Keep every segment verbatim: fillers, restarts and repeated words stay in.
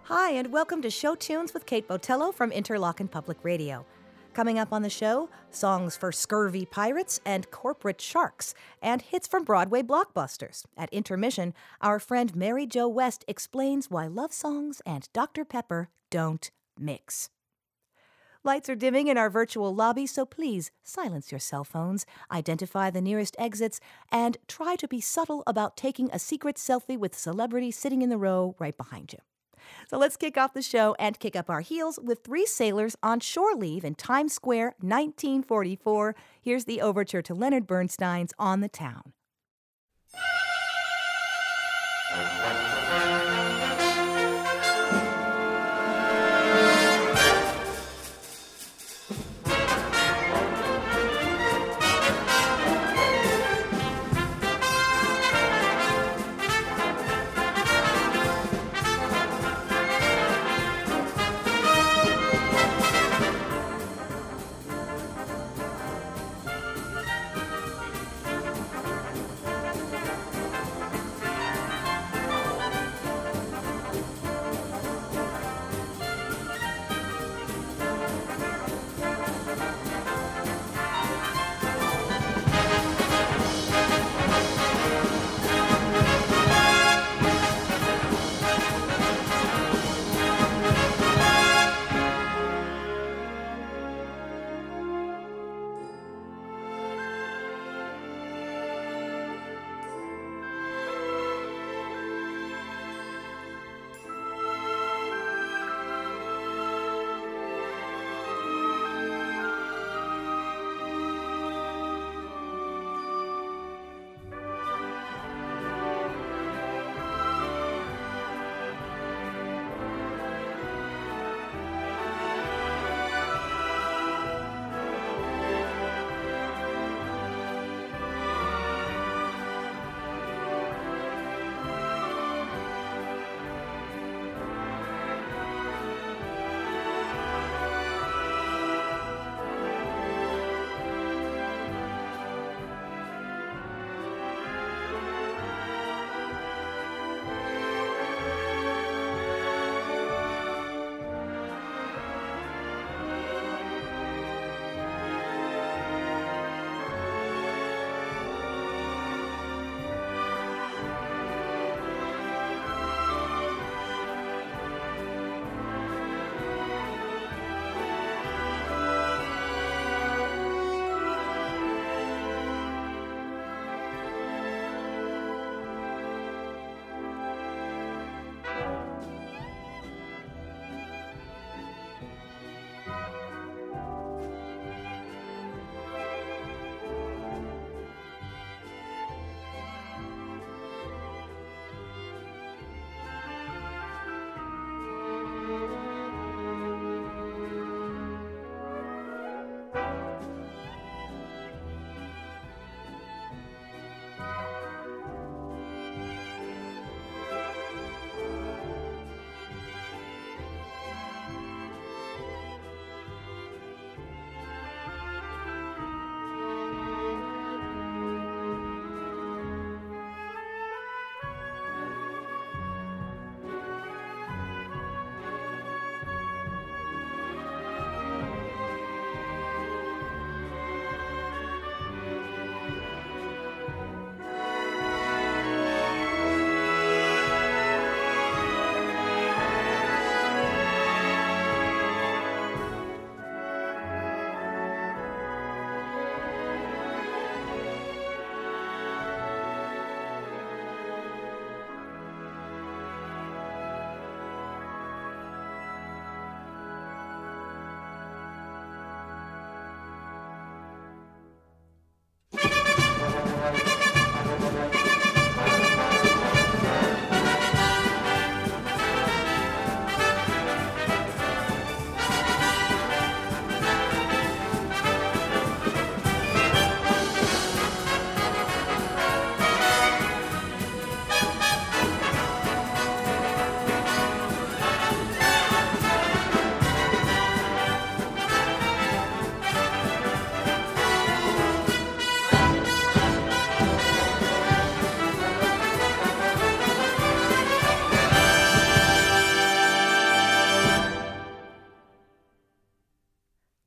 Hi, and welcome to Show Tunes with Kate Botello from Interlochen Public Radio. Coming up on the show, songs for scurvy pirates and corporate sharks, and hits from Broadway blockbusters. At intermission, our friend Mary Jo West explains why love songs and Doctor Pepper don't mix. Lights are dimming in our virtual lobby, so please silence your cell phones, identify the nearest exits, and try to be subtle about taking a secret selfie with a celebrity sitting in the row right behind you. So let's kick off the show and kick up our heels with three sailors on shore leave in Times Square, nineteen forty-four. Here's the overture to Leonard Bernstein's On the Town.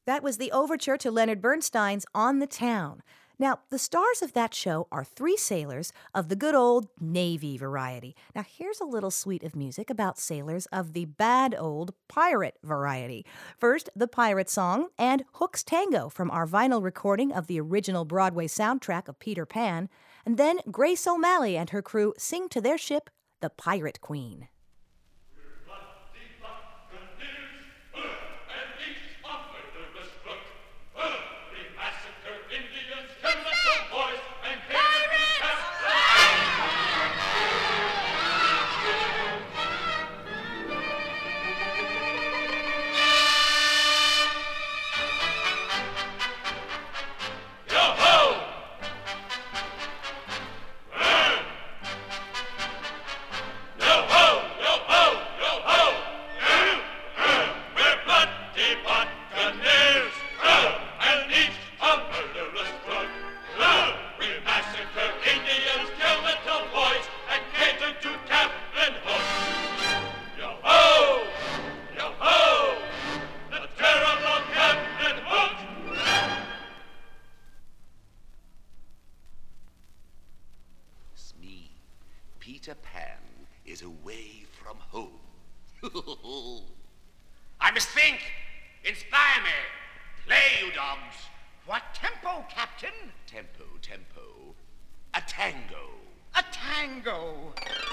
That was the overture to Leonard Bernstein's On the Town. Now, the stars of that show are three sailors of the good old Navy variety. Now, here's a little suite of music about sailors of the bad old pirate variety. First, the pirate song and Hook's Tango from our vinyl recording of the original Broadway soundtrack of Peter Pan. And then Grace O'Malley and her crew sing to their ship, the Pirate Queen. Peter Pan is away from home. I must think. Inspire me. Play, you dogs. What tempo, Captain? Tempo, tempo. A tango. A tango.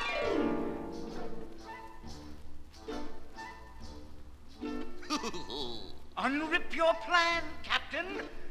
Unrip your plan, Captain.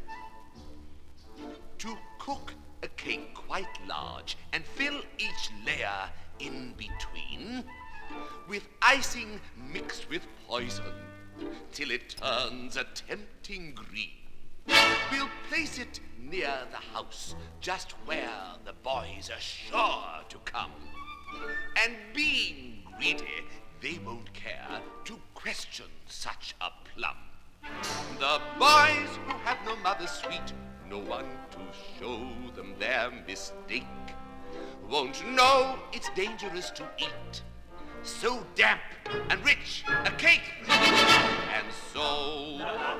To cook a cake quite large and fill each layer in between with icing mixed with poison till it turns a tempting green. We'll place it near the house, just where the boys are sure to come. And being greedy, they won't care to question such a plum. The boys who have no mother sweet, no one to show them their mistake, won't know it's dangerous to eat so damp and rich a cake. And so,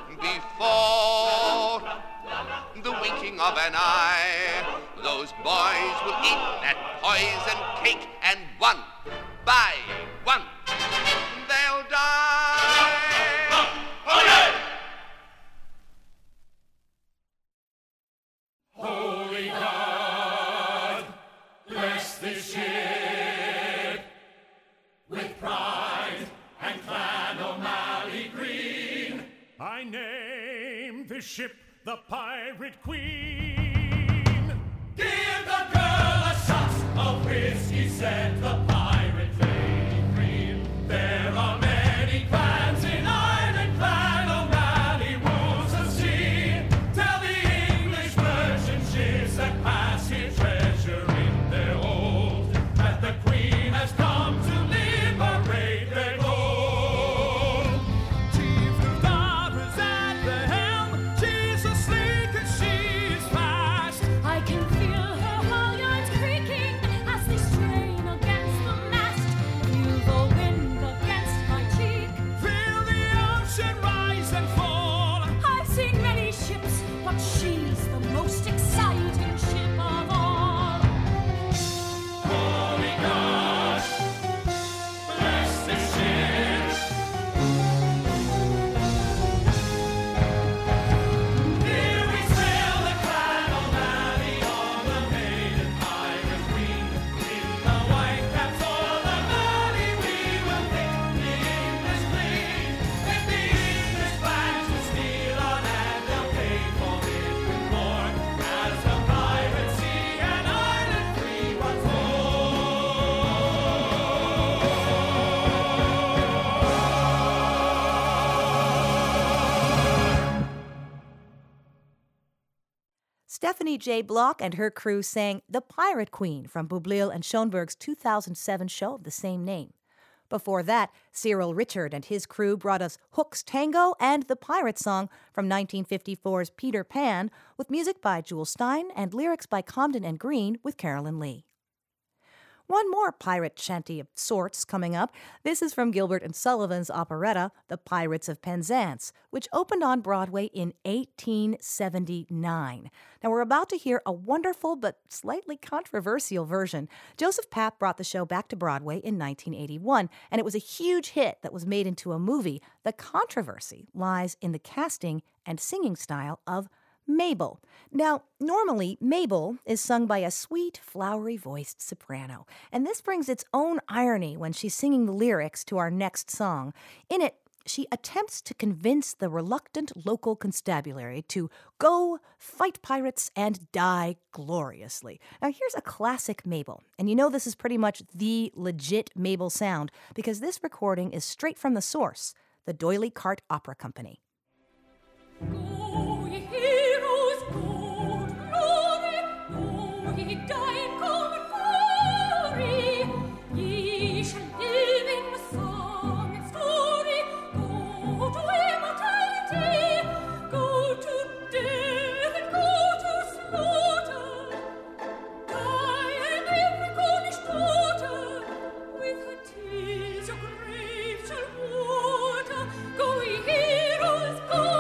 before the winking of an eye, those boys will eat that poison cake, and one by one they'll die. Holy God, bless this ship with pride and Clan O'Malley green. I name this ship the Pirate Queen. Give the girl a shot of whiskey, said the Pirate Lady Queen. There are many clans in Ireland, Clan O'Malley rules the sea. Tell the English merchant ships that pass here treasure in their hold, that the Queen has come to liberate their gold. Chief Lufthansa's at the helm, she's asleep and she is fast. I can feel her halyards creaking as they strain against the mast. Feel the wind against my cheek. Feel the ocean rise and fall. I've seen many ships, but she's the most exciting ship of all. Holy God, bless this ship. Here we sail the Clan O'Malley on the maiden Pirate Queen. In the white caps o'er the valley we will pick the English clean. If the English plan to steal our land, they'll pay for it with more, as the pirates see and Ireland free once more. Stephanie J. Block and her crew sang The Pirate Queen from Boublil and Schoenberg's two thousand seven show of the same name. Before that, Cyril Richard and his crew brought us Hook's Tango and the Pirate Song from nineteen fifty-four's Peter Pan, with music by Jewel Stein and lyrics by Comden and Green with Carolyn Lee. One more pirate shanty of sorts coming up. This is from Gilbert and Sullivan's operetta, The Pirates of Penzance, which opened on Broadway in eighteen seventy-nine. Now, we're about to hear a wonderful but slightly controversial version. Joseph Papp brought the show back to Broadway in nineteen eighty-one, and it was a huge hit that was made into a movie. The controversy lies in the casting and singing style of Mabel. Now, normally, Mabel is sung by a sweet, flowery-voiced soprano, and this brings its own irony when she's singing the lyrics to our next song. In it, she attempts to convince the reluctant local constabulary to go fight pirates and die gloriously. Now, here's a classic Mabel, and you know this is pretty much the legit Mabel sound because this recording is straight from the source, the D'Oyly Carte Opera Company. Go, ye heroes, go to glory, go, ye die in common glory. Ye shall live in song and story, go to immortality, go to death and go to slaughter. Die and every Cornish daughter, with her tears your grave shall water. Go, ye heroes, go.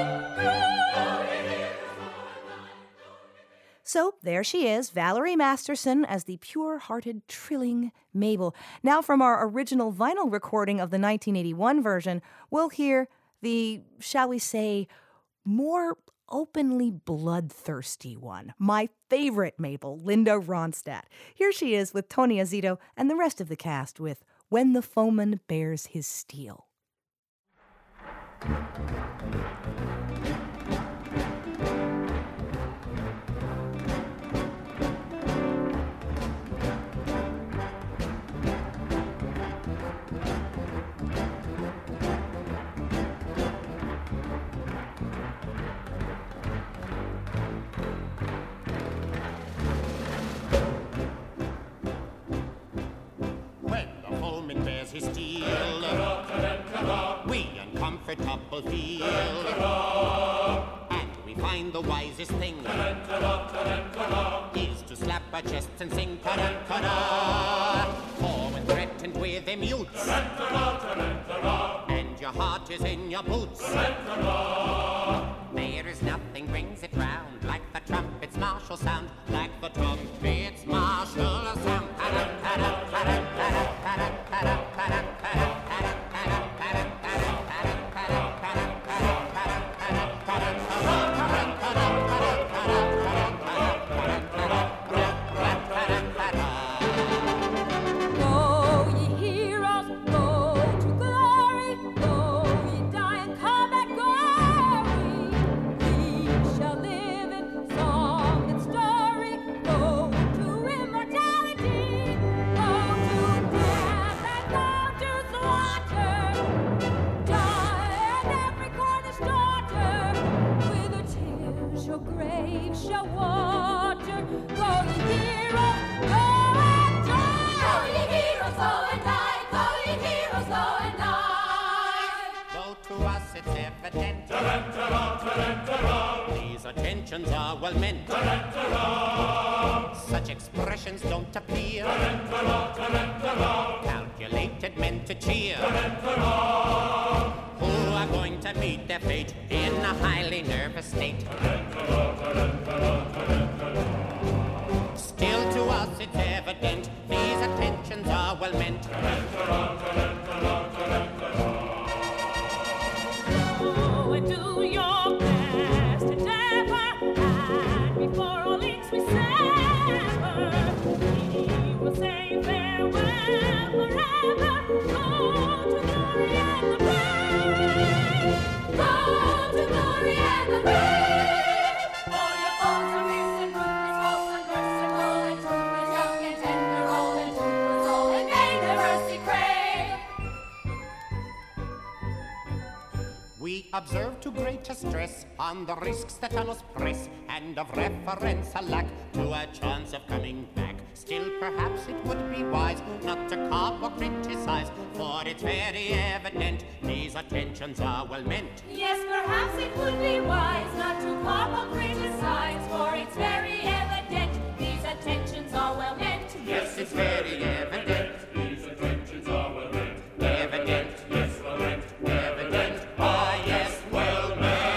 So there she is, Valerie Masterson as the pure-hearted, trilling Mabel. Now from our original vinyl recording of the nineteen eighty-one version, we'll hear the, shall we say, more openly bloodthirsty one. My favorite Mabel, Linda Ronstadt. Here she is with Tony Azito and the rest of the cast with When the Foeman Bears His Steel. His steel, we uncomfortable feel, and we find the wisest thing is to slap our chests and sing ta-da-ta-da. For when threatened with them youths, and your heart is in your boots, there is nothing brings it round like the trumpet's martial sound, like the trumpet's martial sound. These attentions are well meant. Such expressions don't appear. Calculated meant to cheer. Who are going to meet their fate in a highly nervous state. Still to us it's evident these attentions are well meant. Do your best endeavor, and before all links we sever, we will say farewell forever. Go to glory and the brave. Go to glory and the brave. For your foes are fierce and ruthless, false and merciful, and truthless, young and tender, old and toothless, all in vain their mercy crave. We observe too great a stress on the risks that on us press, and of reference a lack to a chance of coming back. Still, perhaps it would be wise not to carp or criticize, for it's very evident these attentions are well meant. Yes, perhaps it would be wise not to carp or criticize, for it's very evident these attentions are well meant. Yes, it's very evident. These attentions are well meant. Evident. Yes, well meant. Evident. Ah, yes, well meant.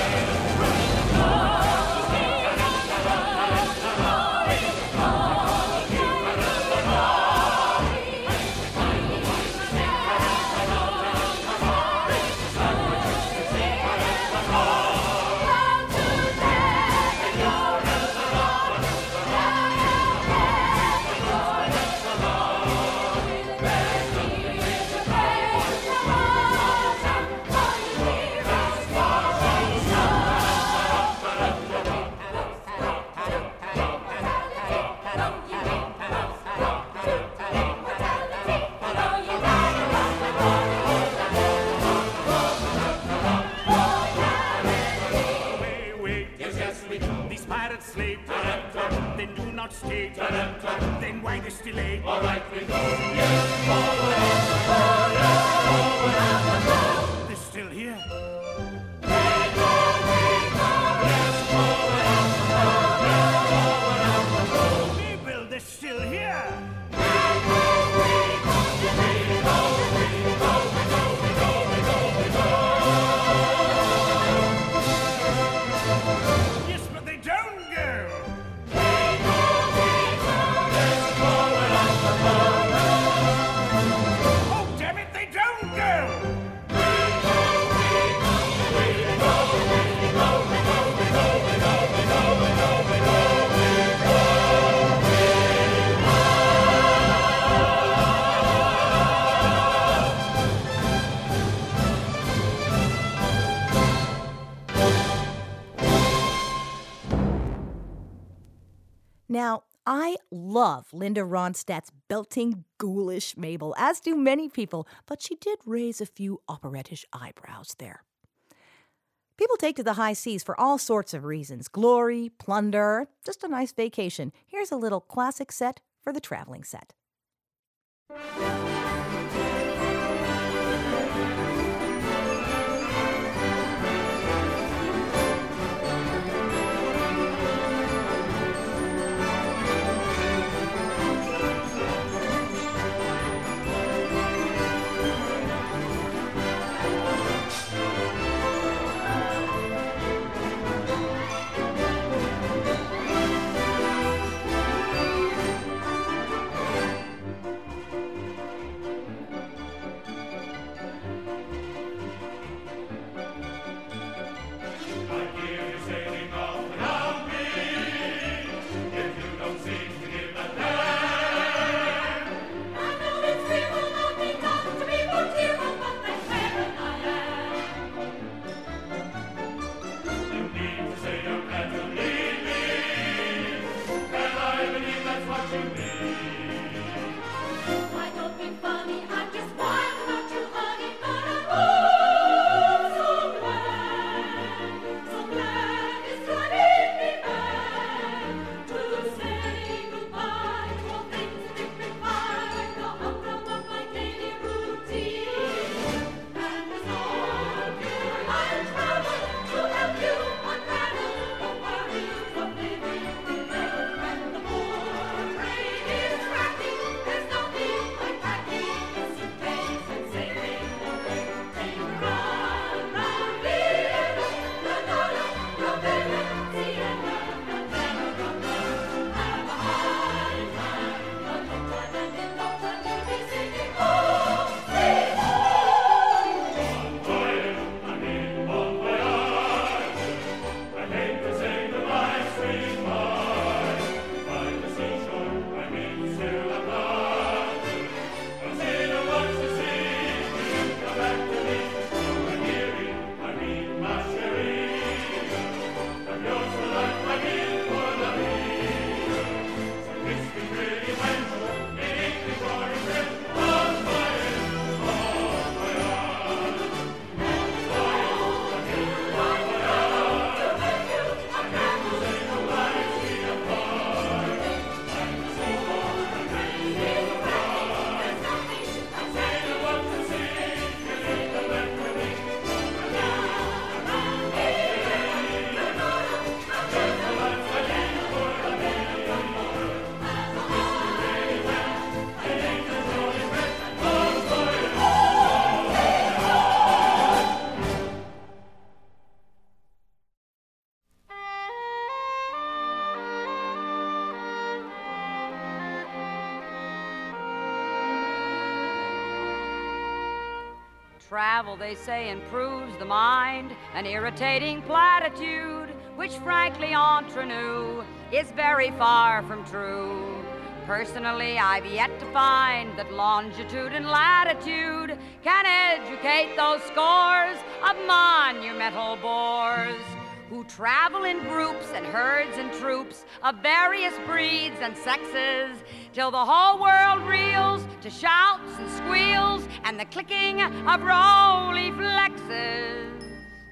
Wait, wait. Yes, yes, we do. These pirates slave. Then do not stay. Then why this delay? All right, we go. They're still here. Mabel, they're still here. Yes, but they don't go. Oh, damn it, they don't go. Now, I love Linda Ronstadt's belting, ghoulish Mabel, as do many people, but she did raise a few operettish eyebrows there. People take to the high seas for all sorts of reasons. Glory, plunder, just a nice vacation. Here's a little classic set for the traveling set. Travel, they say, improves the mind, an irritating platitude, which frankly, entre nous, is very far from true. Personally, I've yet to find that longitude and latitude can educate those scores of monumental bores who travel in groups and herds and troops of various breeds and sexes till the whole world reels to shouts and squeals and the clicking of Rolleiflexes.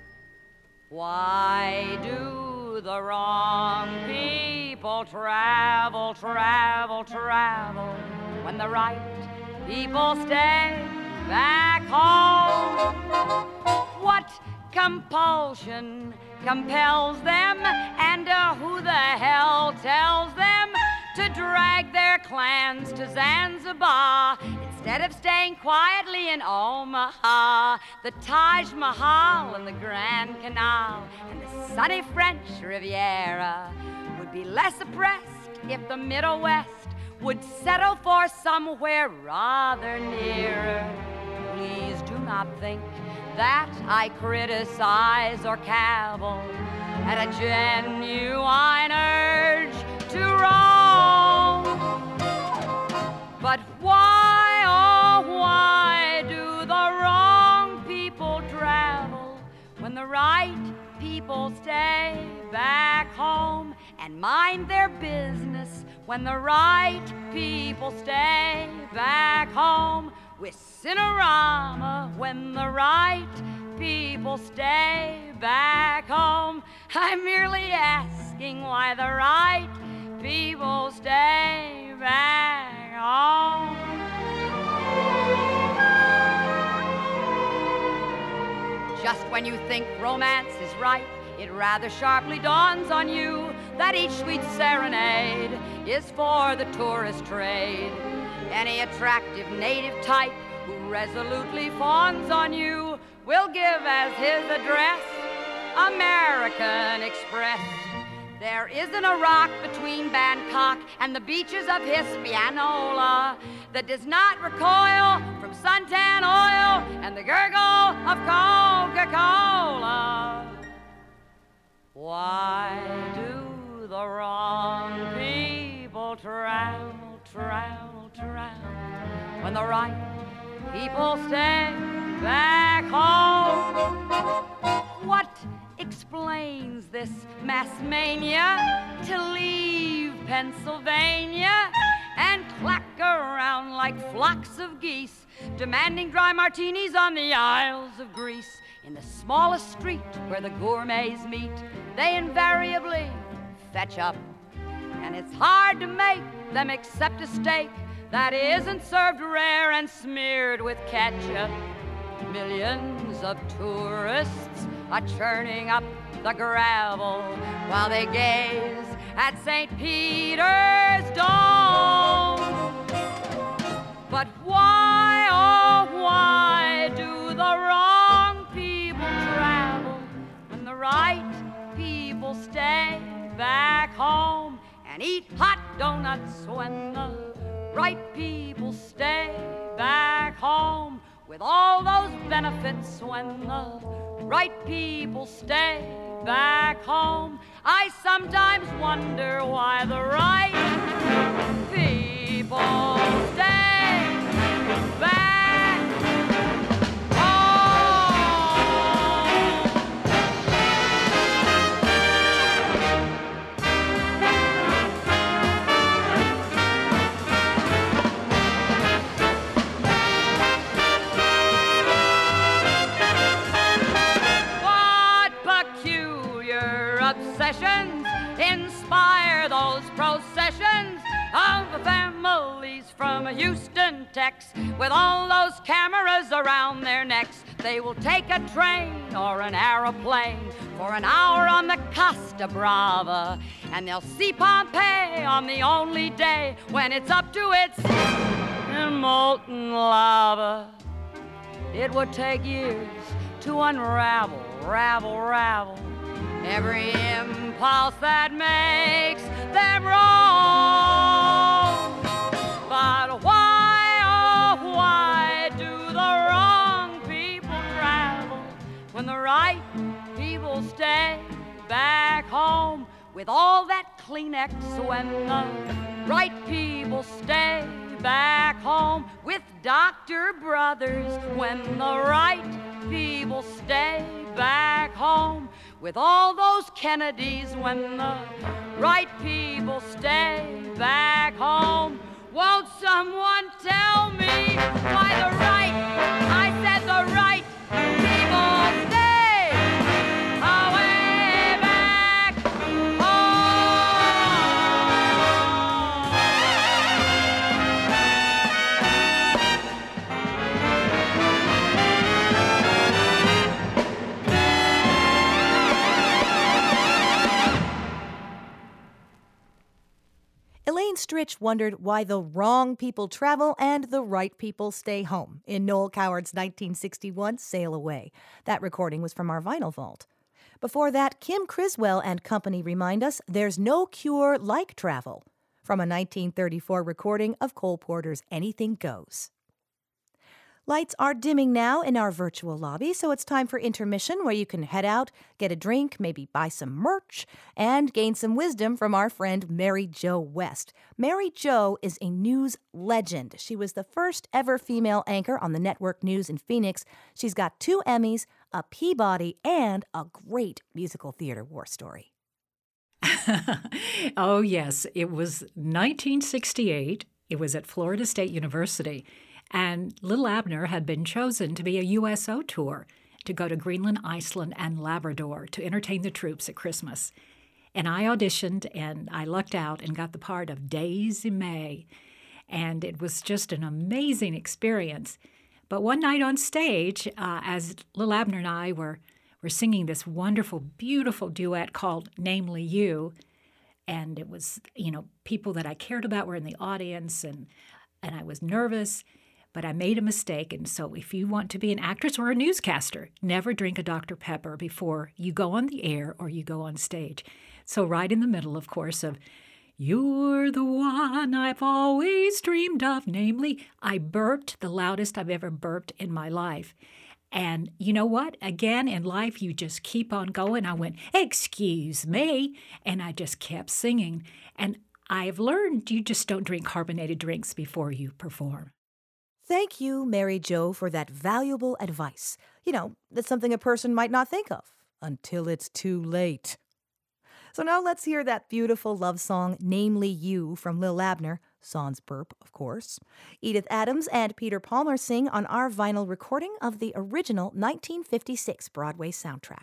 Why do the wrong people travel, travel, travel when the right people stay back home? What compulsion compels them, and uh, who the hell tells them to drag their clans to Zanzibar instead of staying quietly in Omaha? The Taj Mahal and the Grand Canal and the sunny French Riviera would be less oppressed if the Middle West would settle for somewhere rather nearer. Please do not think that I criticize or cavil at a genuine urge to roam. But why, oh why do the wrong people travel when the right people stay back home and mind their business when the right people stay back home? With Cinerama when the right people stay back home. I'm merely asking why the right people stay back home. Just when you think romance is right, it rather sharply dawns on you that each sweet serenade is for the tourist trade. Any attractive native type who resolutely fawns on you will give as his address American Express. There isn't a rock between Bangkok and the beaches of Hispaniola that does not recoil from suntan oil and the gurgle of Coca-Cola. Why do the wrong people travel, travel, travel when the right people stay back home? What explains this mass mania to leave Pennsylvania and clack around like flocks of geese, demanding dry martinis on the Isles of Greece? In the smallest street where the gourmets meet, they invariably fetch up, and it's hard to make them accept a steak that isn't served rare and smeared with ketchup. Millions of tourists are churning up the gravel while they gaze at Saint Peter's Dome. But why, oh why do the wrong people travel when the right people stay back home and eat hot donuts when the right people stay back home with all those benefits when the right people stay back home? I sometimes wonder why the right people stay back obsessions inspire those processions of the families from Houston, Texas, with all those cameras around their necks. They will take a train or an aeroplane for an hour on the Costa Brava, and they'll see Pompeii on the only day when it's up to its molten lava. It would take years to unravel, ravel, ravel every impulse that makes them wrong. But why, oh why do the wrong people when the right people stay back home with all that Kleenex, when the right people stay back home with Doctor Brothers, when the right people stay back home with all those Kennedys, when the right people stay back home. Won't someone tell me why the right, I said the right people stay away back Elaine Stritch wondered why the wrong people travel and the right people stay home in Noel Coward's nineteen sixty-one Sail Away. That recording was from our vinyl vault. Before that, Kim Criswell and company remind us there's no cure like travel, from a nineteen thirty-four recording of Cole Porter's Anything Goes. Lights are dimming now in our virtual lobby, so it's time for intermission, where you can head out, get a drink, maybe buy some merch, and gain some wisdom from our friend Mary Jo West. Mary Jo is a news legend. She was the first ever female anchor on the network news in Phoenix. She's got two Emmys, a Peabody, and a great musical theater war story. Oh, yes. It was nineteen sixty-eight. It was at Florida State University. And Little Abner had been chosen to be a U S O tour to go to Greenland, Iceland, and Labrador to entertain the troops at Christmas. And I auditioned, and I lucked out and got the part of Daisy May. And it was just an amazing experience. But one night on stage, uh, as Little Abner and I were, were singing this wonderful, beautiful duet called Namely You, and it was, you know, people that I cared about were in the audience, and and I was nervous. But I made a mistake, and so if you want to be an actress or a newscaster, never drink a Doctor Pepper before you go on the air or you go on stage. So right in the middle, of course, of "You're the one I've always dreamed of," namely, I burped the loudest I've ever burped in my life. And you know what? Again, in life, you just keep on going. I went, "Excuse me," and I just kept singing. And I've learned you just don't drink carbonated drinks before you perform. Thank you, Mary Jo, for that valuable advice. You know, that's something a person might not think of until it's too late. So now let's hear that beautiful love song, Namely You, from Lil Abner, sans burp, of course. Edith Adams and Peter Palmer sing on our vinyl recording of the original nineteen fifty-six Broadway soundtrack.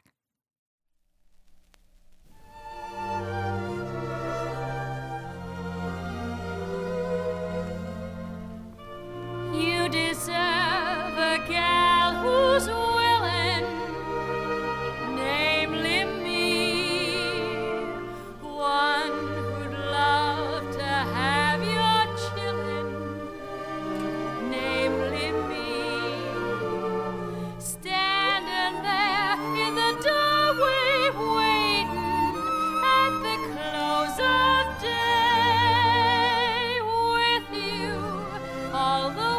You deserve a gal who's willing, namely me, one who'd love to have your chillin', namely me, standing there in the doorway waiting at the close of day with you all the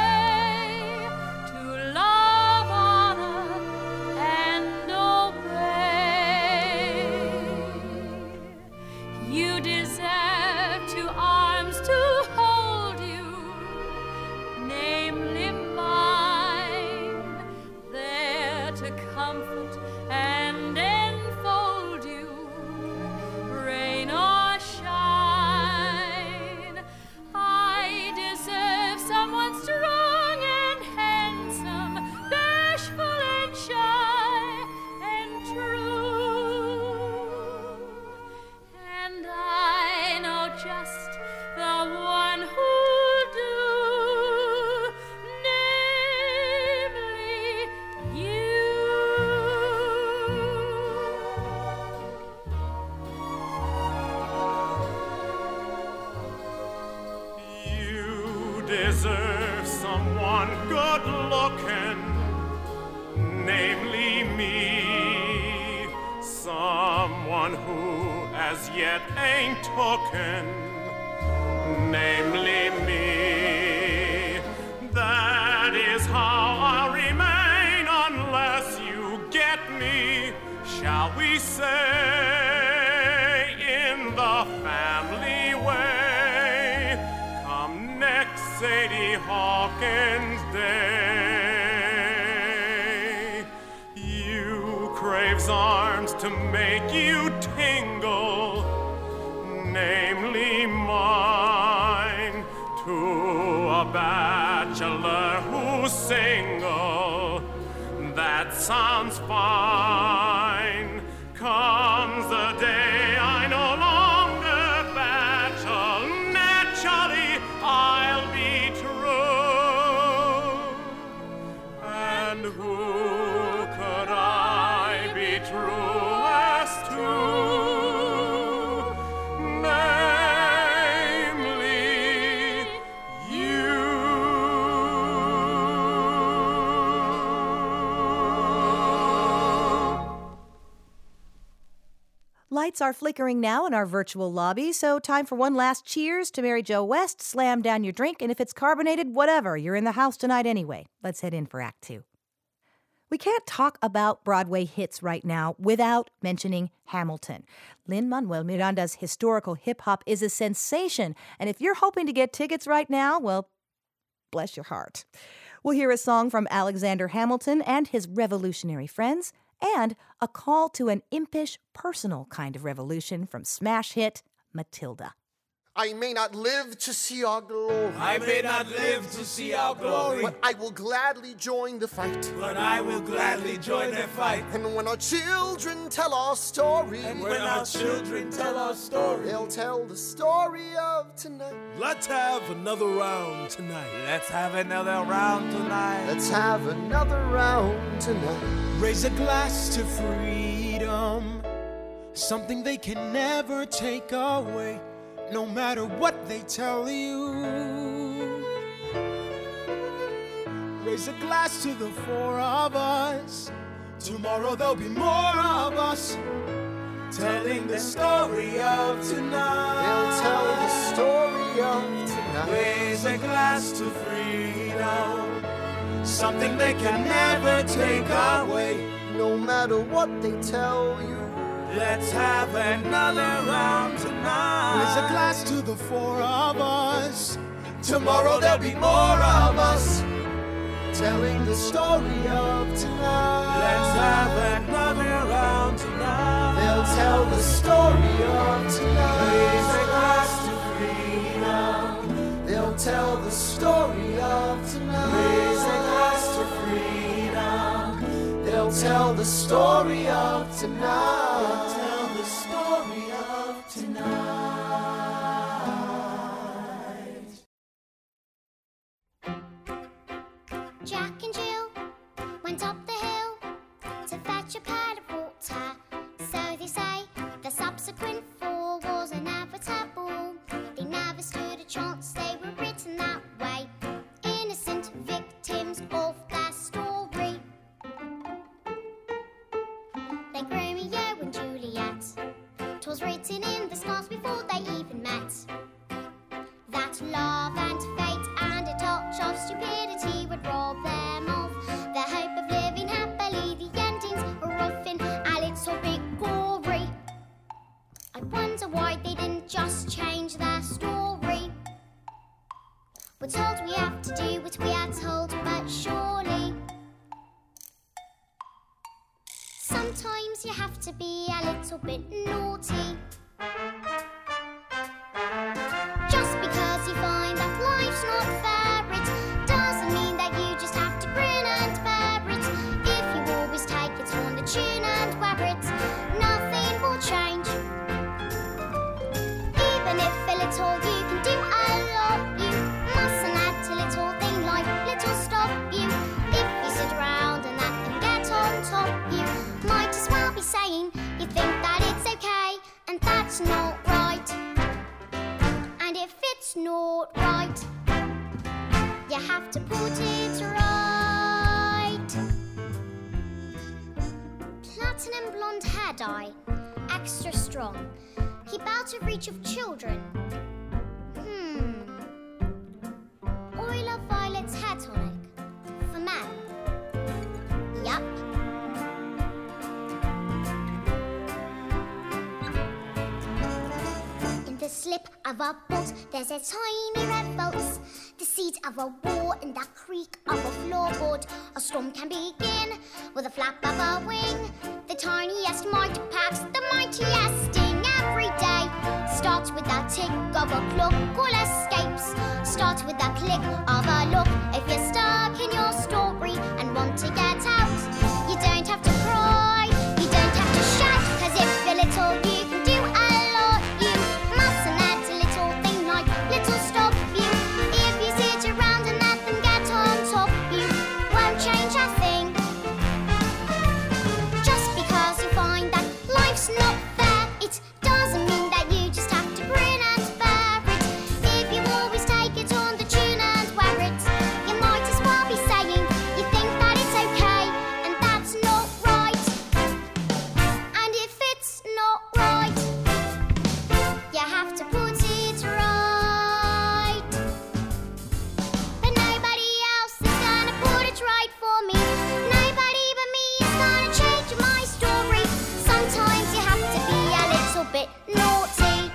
deserve someone good-looking, namely me, someone who as yet ain't tooken, namely me. That is how I'll remain unless you get shall we say in the family way, come next Sadie Hawkins Day. You craves arms to make you tingle, namely mine, to a bachelor who's single. That sounds fine. Comes the day I no longer bachelor. Naturally, I'll be true. And who could I be truest to? Namely, you. Lights are flickering now in our virtual lobby, so time for one last cheers to Mary Jo West. Slam down your drink, and if it's carbonated, whatever. You're in the house tonight anyway. Let's head in for Act Two. We can't talk about Broadway hits right now without mentioning Hamilton. Lin-Manuel Miranda's historical hip-hop is a sensation, and if you're hoping to get tickets right now, well, bless your heart. We'll hear a song from Alexander Hamilton and his revolutionary friends, and a call to an impish, personal kind of revolution from smash hit Matilda. I may not live to see our glory. I may not live to see our glory. But I will gladly join the fight. But I will gladly join the fight. And when our children tell our story. And when our children tell our story. They'll tell the story of tonight. Let's have another round tonight. Let's have another round tonight. Let's have another round tonight. Raise a glass to freedom. Something they can never take away. No matter what they tell you. Raise a glass to the four of us. Tomorrow there'll be more of us. Telling the story of tonight. They'll tell the story of tonight. Raise a glass to freedom. Something they can never take away. No matter what they tell you. Let's have another round tonight. Raise a glass to the four of us. Tomorrow there'll be more of us. Telling the story of tonight. Let's have another round tonight. They'll tell the story of tonight. Raise a glass to freedom. They'll tell the story of tonight. Raise a glass to freedom. They'll tell the story of tonight. They'll tell the story of tonight. Jack and Jill went up the hill to fetch a pail of water. So they say the subsequent fall was inevitable. They never stood a chance, they were written that way. Innocent victims of their story. Like Romeo and Juliet, 'twas written in the stars before they even met. That love and fate and a touch of stupidity would rob them of their hope of living happily. The endings are often a little bit gory. I wonder why they didn't just change their story. We're told we have to do what we are told, but surely sometimes you have to be a little bit naughty. Just because you find that life's not fair, it doesn't mean that you just have to grin and bear it. If you always take it on the chin and wear it, nothing will change. Even if a little you can do a lot, you mustn't let a little thing like little stop you. If you sit around and that can get on top you, might as well be saying you think that it's okay, and that's not right. And if it's not right, you have to put it right. Platinum blonde hair dye, extra strong. Keep out of reach of children. Hmm. Oil of Violet's hair tonic for men. Yup. slip of a bolt, there's a tiny revolt. The seed of a war and the creak of a floorboard. A storm can begin with a flap of a wing. The tiniest mite packs the mightiest sting. Every day starts with a tick of a clock. All escapes starts with a click of a look. If you're stuck in your story and want to get out, you don't have to cry, you don't have to shout, 'cause if you're little you can do a lot. You mustn't let a little thing like little stop you. If you sit around and let them get on top, you won't change a thing. Just because you find that life's not fair, it doesn't mean that you just have to grin and bear it. If you always take it on the tune and wear it, you might as well be saying you think that it's okay, and that's not right. And if it's not right, you have to put it right. But nobody else is gonna put it right for me. Nobody but me is gonna change my story. Sometimes you have to be a little bit naughty.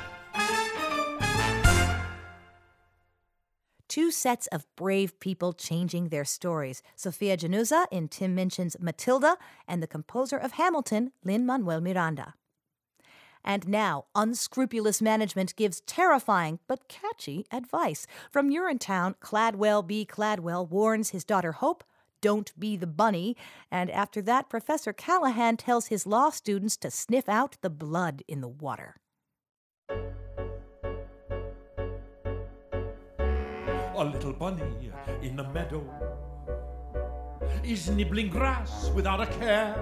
Two sets of brave people changing their stories. Sophia Januza in Tim Minchin's Matilda, and the composer of Hamilton, Lin-Manuel Miranda. And now, unscrupulous management gives terrifying but catchy advice. From Urinetown, Cladwell B. Cladwell warns his daughter Hope, don't be the bunny. And after that, Professor Callahan tells his law students to sniff out the blood in the water. A little bunny in the meadow is nibbling grass without a care.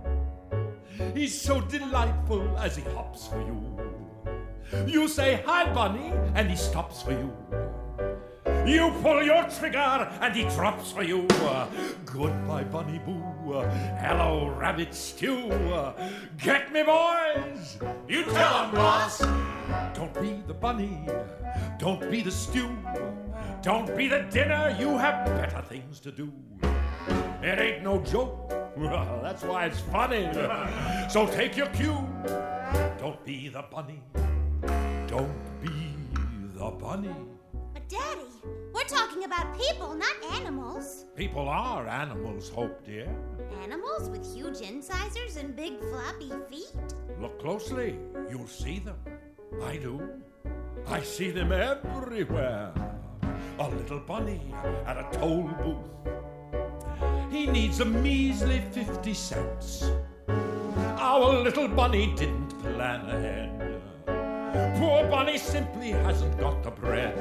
He's so delightful as he hops for you. You say, hi, bunny, and he stops for you. You pull your trigger, and he drops for you. Goodbye, bunny boo. Hello, rabbit stew. Get me, boys. You tell 'em, boss. Don't be the bunny. Don't be the stew. Don't be the dinner. You have better things to do. It ain't no joke. That's why it's funny. So take your cue. Don't be the bunny. Don't be the bunny. But Daddy, we're talking about people, not animals. People are animals, Hope, dear. Animals with huge incisors and big floppy feet? Look closely. You'll see them. I do. I see them everywhere. A little bunny at a toll booth. He needs a measly fifty cents. Our little bunny didn't plan ahead. Poor bunny simply hasn't got the bread.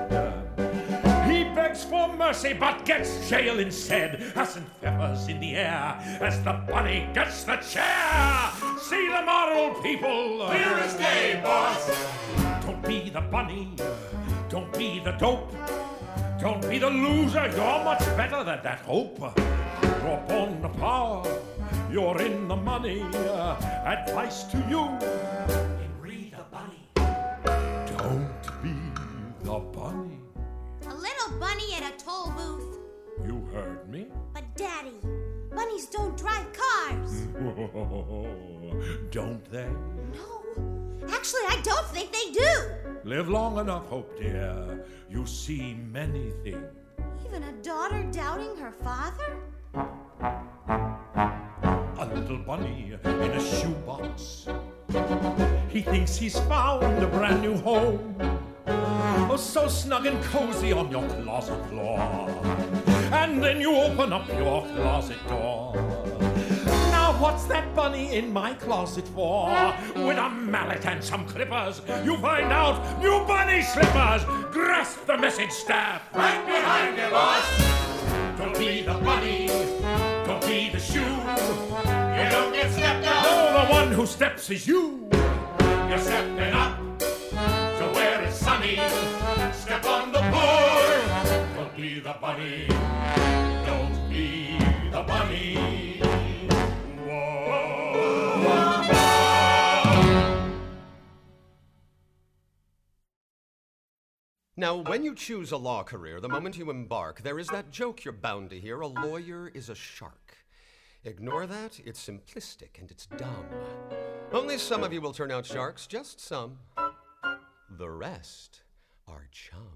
He begs for mercy but gets jail instead. Hasn't feathers in the air as the bunny gets the chair. See the moral, people. Clear as day, boss. Don't be the bunny. Don't be the dope. Don't be the loser. You're much better than that, Hope. You're born the power. You're in the money. Uh, advice to you. Read the bunny. Don't be the bunny. A little bunny at a toll booth. You heard me? But Daddy, bunnies don't drive cars. Don't they? No. Actually, I don't think they do. Live long enough, Hope, dear. You see many things. Even a daughter doubting her father? A little bunny in a shoebox. He thinks he's found a brand new home. Oh, so snug and cozy on your closet floor. And then you open up your closet door. Now what's that bunny in my closet for? With a mallet and some clippers, you find out new bunny slippers. Grasp the message staff. Right behind you, boss. Don't be the bunny. Don't be the shoe. You don't get stepped on. No, the one who steps is you. You're stepping up to where it's sunny. Step on the board. Don't be the bunny. Don't be the bunny. Now, when you choose a law career, the moment you embark, there is that joke you're bound to hear: a lawyer is a shark. Ignore that, it's simplistic and it's dumb. Only some of you will turn out sharks, just some. the rest are chum.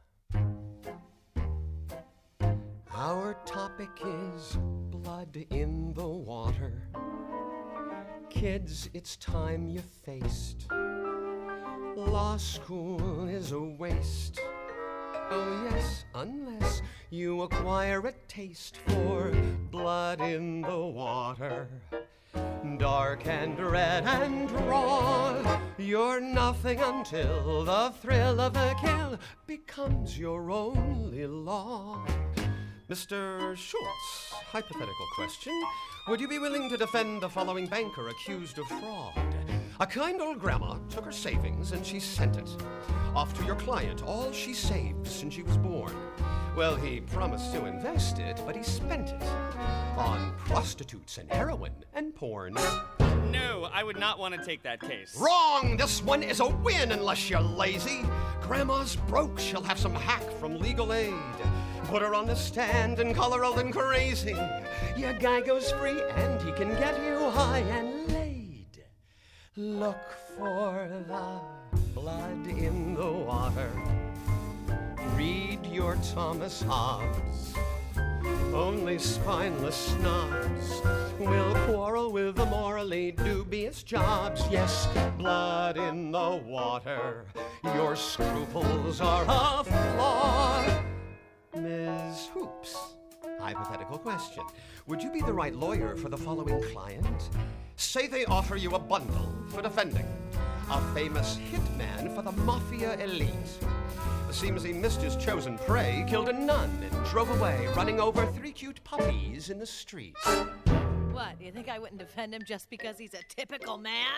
Our topic is blood in the water. Kids, it's time you faced. Law school is a waste. Oh yes, unless you acquire a taste for blood in the water. Dark and red and raw, you're nothing until the thrill of the kill becomes your only law. Mister Schultz, hypothetical question. Would you be willing to defend the following banker accused of fraud? A kind old grandma took her savings and she sent it off to your client, all she saved since she was born. Well, he promised to invest it, but he spent it on prostitutes and heroin and porn. No, I would not want to take that case. Wrong! This one is a win unless you're lazy. Grandma's broke, she'll have some hack from legal aid. Put her on the stand and call her old and crazy. Your guy goes free and he can get you high and laid. Look for the blood in the water. Read your Thomas Hobbes. Only spineless snobs will quarrel with the morally dubious jobs. Yes, blood in the water. Your scruples are a flaw. Miz Hoops, hypothetical question. Would you be the right lawyer for the following client? Say they offer you a bundle for defending a famous hitman for the mafia elite. Seems he missed his chosen prey, killed a nun, and drove away, running over three cute puppies in the streets. What, you think I wouldn't defend him just because he's a typical man?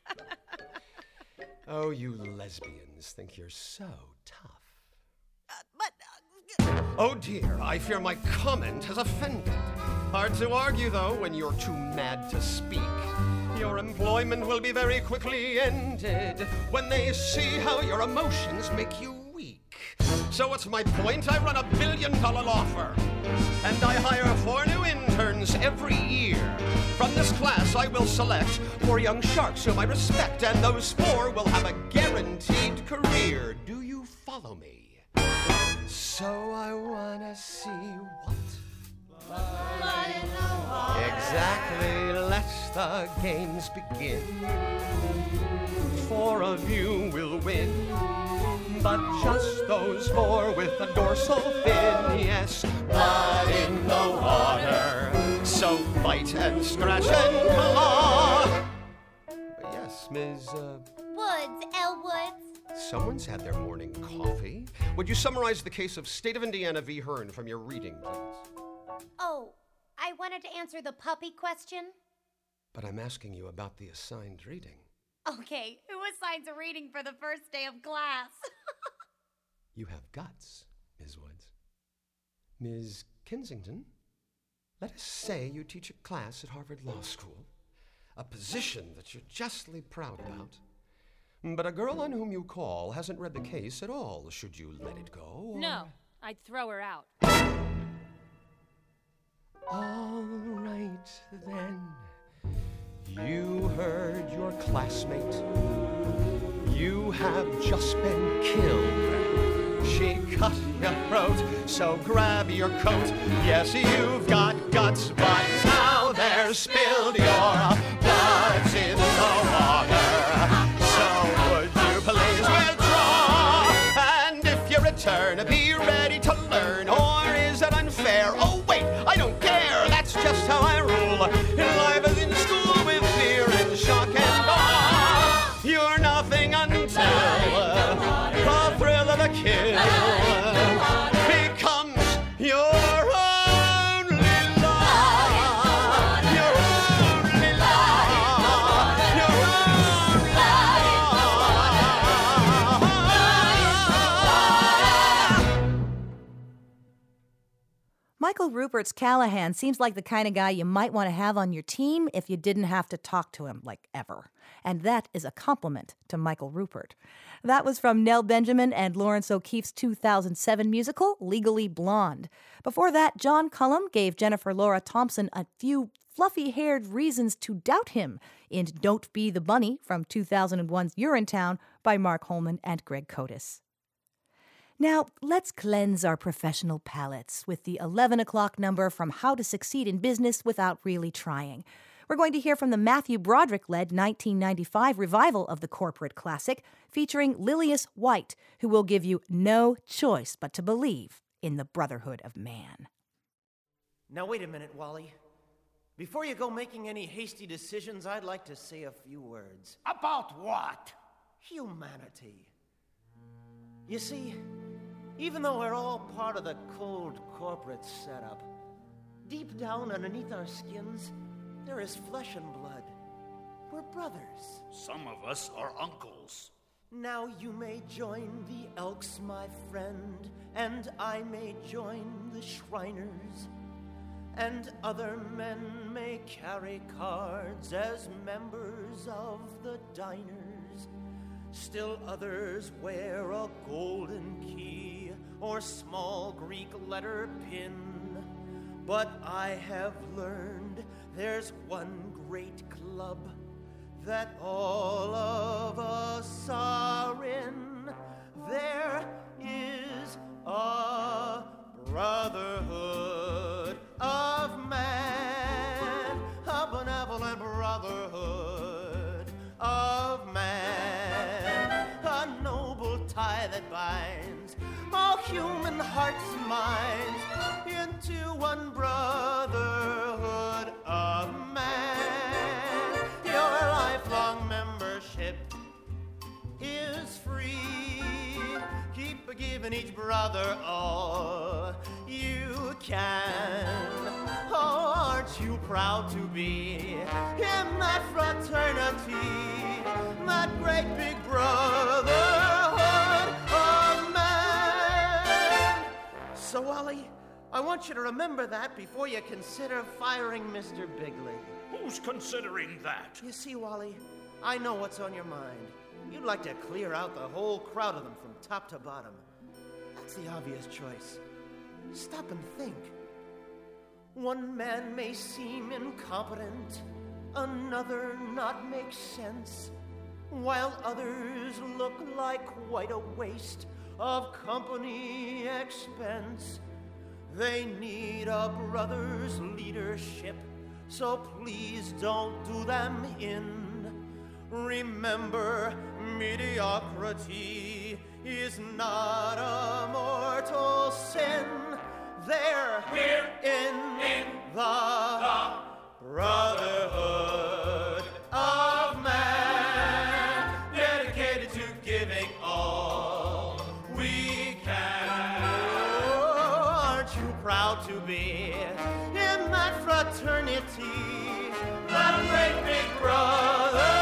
Oh, you lesbians think you're so tough. Uh, but... Oh dear, I fear my comment has offended. Hard to argue, though, when you're too mad to speak. Your employment will be very quickly ended when they see how your emotions make you weak. So what's my point? I run a billion-dollar law firm, and I hire four new interns every year. From this class, I will select four young sharks whom I respect, and those four will have a guaranteed career. Do you follow me? So I wanna see what? Blood in the water. Exactly, let the games begin. Four of you will win, but just those four with a dorsal fin. Yes, blood in the water. So fight and scratch and claw. Yes, Miz Uh... Woods, L. Woods. Someone's had their morning coffee. Would you summarize the case of State of Indiana v. Hearn from your reading, please? Oh, I wanted to answer the puppy question. But I'm asking you about the assigned reading. Okay, who assigns a reading for the first day of class? You have guts, Miz Woods. Miz Kensington, let us say you teach a class at Harvard Law School, a position that you're justly proud about. But a girl on whom you call hasn't read the case at all. Should you let it go? Or... No, I'd throw her out. All right, then. You heard your classmate. You have just been killed. She cut your throat, so grab your coat. Yes, you've got guts, but now they're spilled. Your blood's in the water. Turn, be ready to learn, or is it unfair? Oh wait, I don't care, that's just how I rule. Life is in school with fear and shock and awe. You're nothing until the thrill of the kill becomes your only law. Your only law. Your only Michael Rupert's Callahan seems like the kind of guy you might want to have on your team if you didn't have to talk to him, like, ever. And that is a compliment to Michael Rupert. That was from Nell Benjamin and Lawrence O'Keefe's two thousand seven musical, Legally Blonde. Before that, John Cullum gave Jennifer Laura Thompson a few fluffy-haired reasons to doubt him in Don't Be the Bunny from two thousand one's Urinetown by Mark Holman and Greg Kotis. Now, let's cleanse our professional palates with the eleven o'clock number from How to Succeed in Business Without Really Trying. We're going to hear from the Matthew Broderick-led nineteen ninety-five revival of the corporate classic, featuring Lilias White, who will give you no choice but to believe in the brotherhood of man. Now, wait a minute, Wally. Before you go making any hasty decisions, I'd like to say a few words. About what? Humanity. You see, even though we're all part of the cold corporate setup, deep down underneath our skins, there is flesh and blood. We're brothers. Some of us are uncles. Now you may join the Elks, my friend, and I may join the Shriners. And other men may carry cards as members of the diners. Still others wear a golden key or small Greek letter pin. But I have learned there's one great club that all of us are in. There is a brotherhood of man, a benevolent brotherhood of man, a noble tie that binds all human hearts and minds into one brotherhood of man. Your lifelong membership is free. Keep giving each brother all you can. Oh, aren't you proud to be in that fraternity, that great big brotherhood of man? So, Wally, I want you to remember that before you consider firing Mister Bigley. Who's considering that? You see, Wally, I know what's on your mind. You'd like to clear out the whole crowd of them from top to bottom. That's the obvious choice. Stop and think. One man may seem incompetent, another not make sense, while others look like quite a waste of company expense. They need a brother's leadership, so please don't do them in. Remember, mediocrity is not a mortal sin. There, we're in, in the, the brotherhood of man, dedicated to giving all we can. Oh, aren't you proud to be in that fraternity, that great big brother?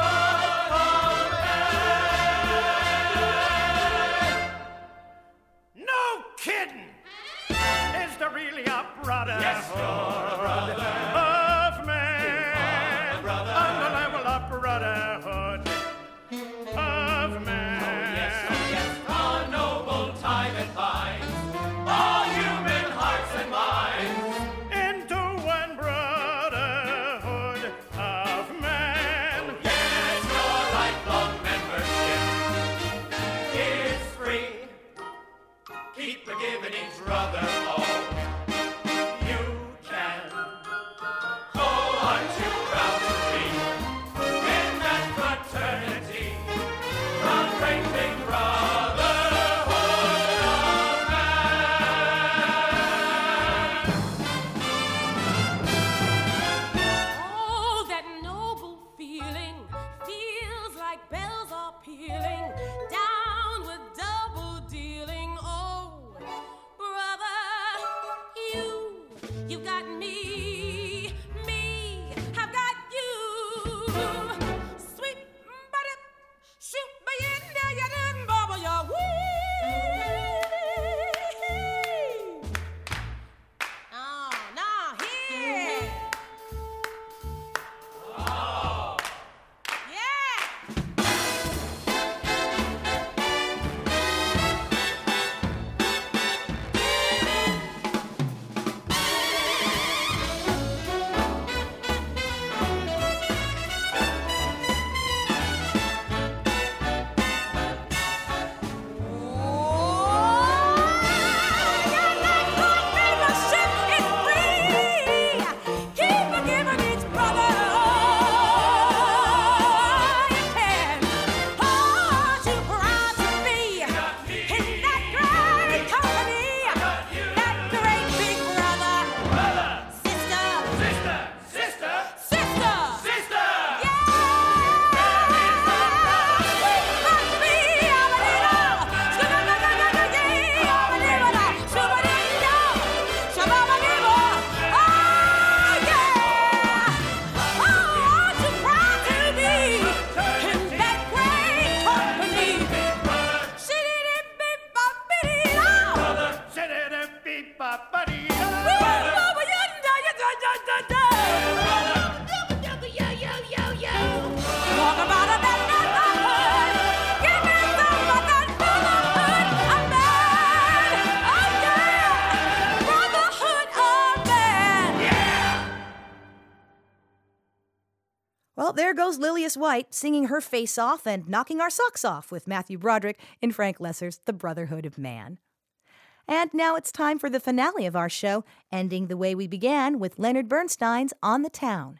Really a brotherhood yes, you're a brother of man, a brother. on the level of brotherhood of man. Oh yes, oh yes, a noble tie that binds all human hearts and minds into one brotherhood of man. Yes, your lifelong membership is free. Keep forgiving each brother all. Well, there goes Lilias White singing her face off and knocking our socks off with Matthew Broderick in Frank Loesser's The Brotherhood of Man. And now it's time for the finale of our show, ending the way we began with Leonard Bernstein's On the Town.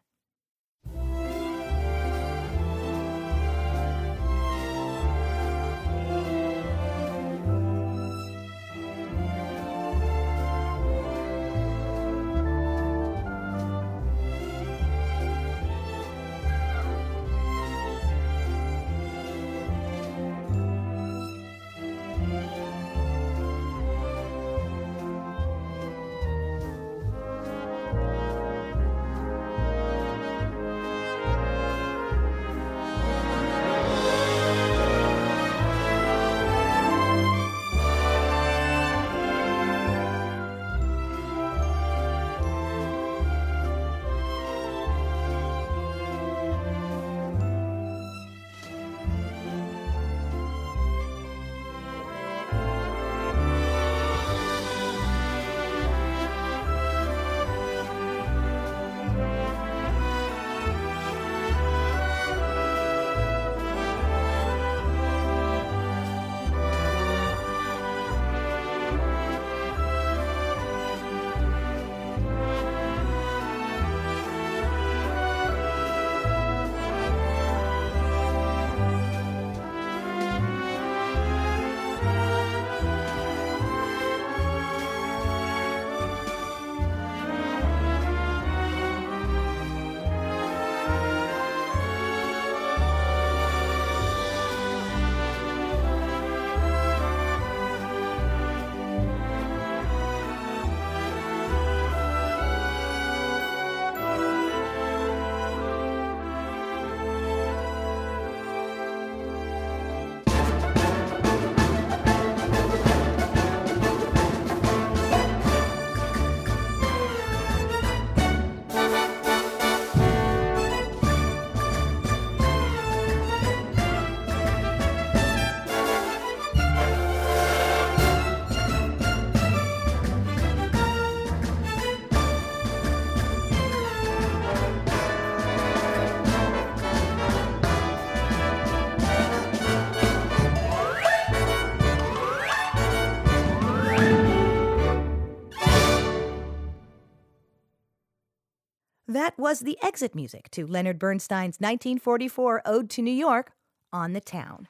That was the exit music to Leonard Bernstein's nineteen forty-four Ode to New York, On the Town.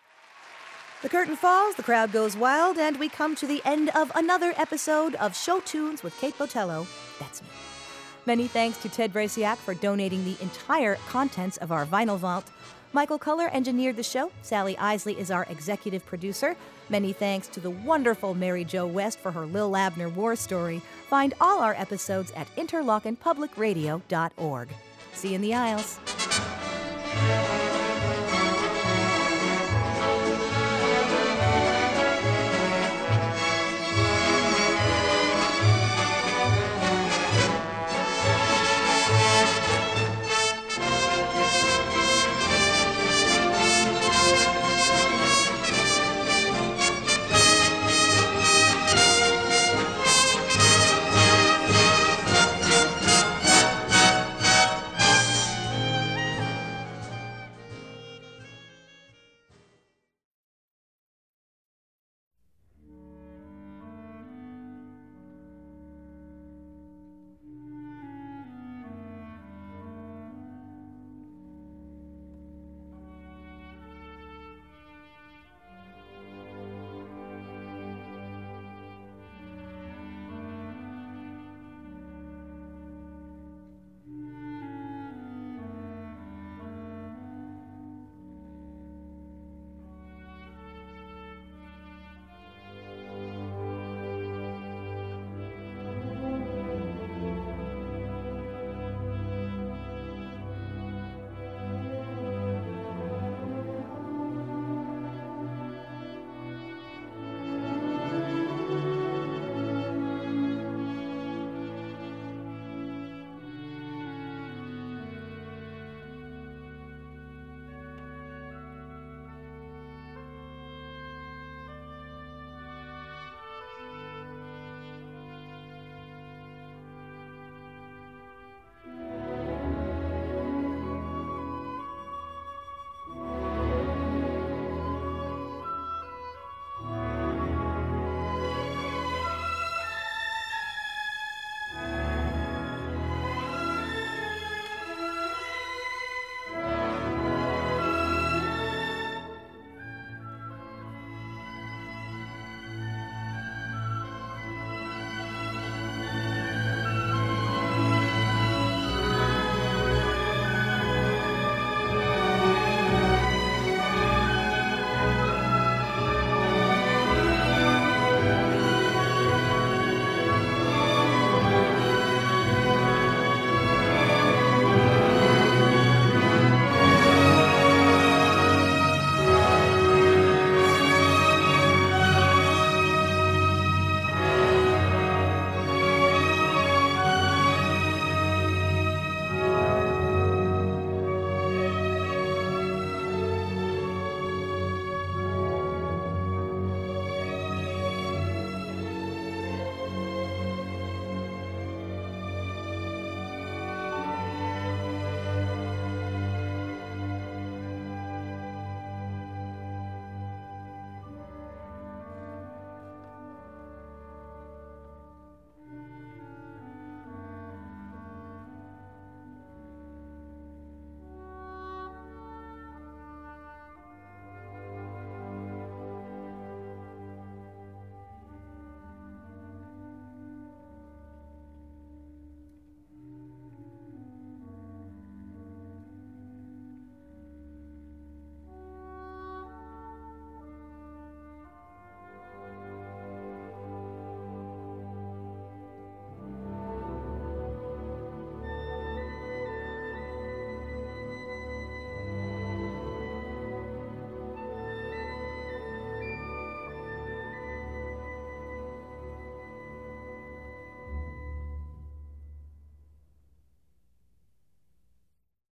The curtain falls, the crowd goes wild, and we come to the end of another episode of Show Tunes with Kate Botello. That's me. Many thanks to Ted Brasiak for donating the entire contents of our vinyl vault. Michael Culler engineered the show. Sally Isley is our executive producer. Many thanks to the wonderful Mary Jo West for her Lil Abner war story. Find all our episodes at interlochen public radio dot org. See you in the aisles.